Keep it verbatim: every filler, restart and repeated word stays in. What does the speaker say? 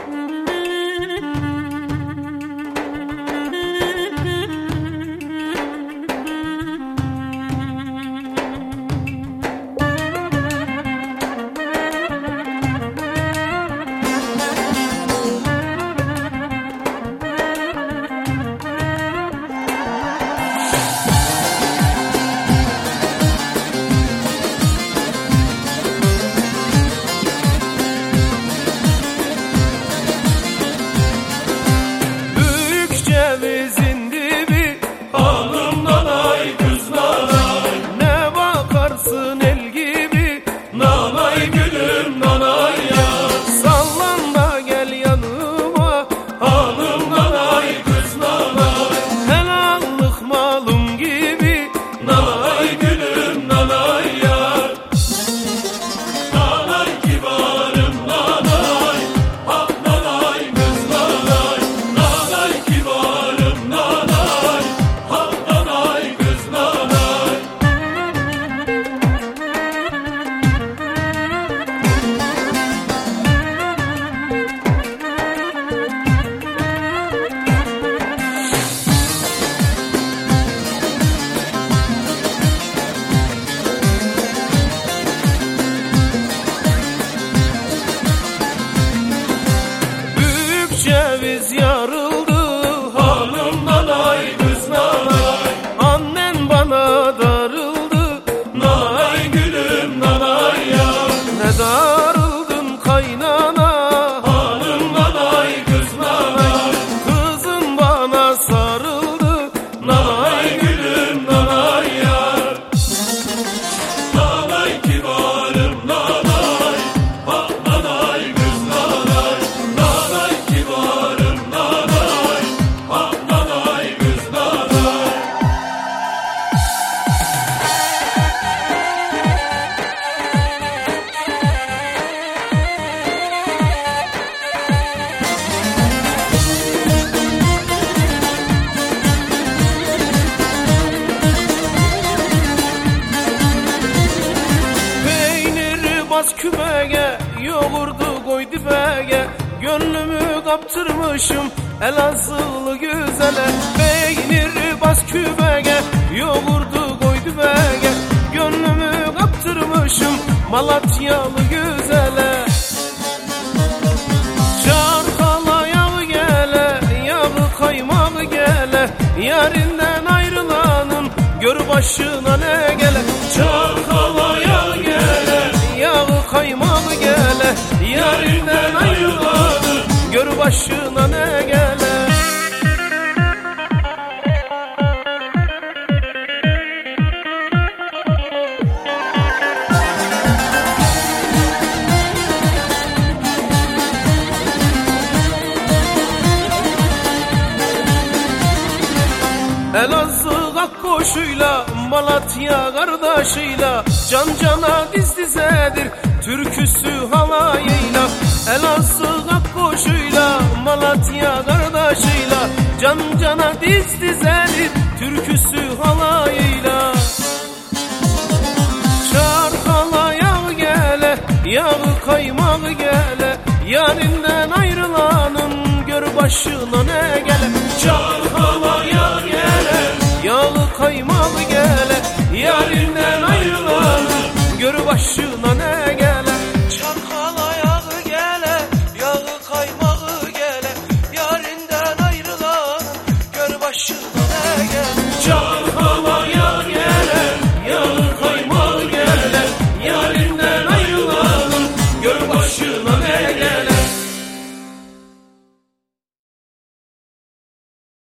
Ceviz yarıldı hanım nanay kız nanay. Annen bana darıldı nanay gülüm nanay ya. Ne darıldın kaynana hanım nanay kız nanay. Kızım bana sarıldı nanay gülüm nanay ya. Nanay kibarım nanay, ha nanay kız nanay. Nanay kibarım nanay, ha nanay kız nanay. Peyniri bas küpeye, yoğurdu koy dibeye. Gönlümü kaptırmışım Elazığlı güzele. Peyniri bas küpeye, yoğurdu koy dibeye. Gönlümü kaptırmışım Malatyalı güzele. Çarkala yağı gele, yağı kaymağı gele. Yarinden ayrılanın gör başına ne gele. Çarkala yağı gele, yağı kaymağı gele. Yarinden ayrılanın gör başına ne gele. Elazığ Akkoşu'yla Malatya kardeşiyle can cana diz dizedir türküsü halayıyla. Elazığ Akkoşu'yla Malatya kardeşiyle can cana diz dizedir türküsü halayıyla. Çarkala yağı gele, yağı kaymağı gele. Yarinden ayrılanın gör başına ne gele. Çarkala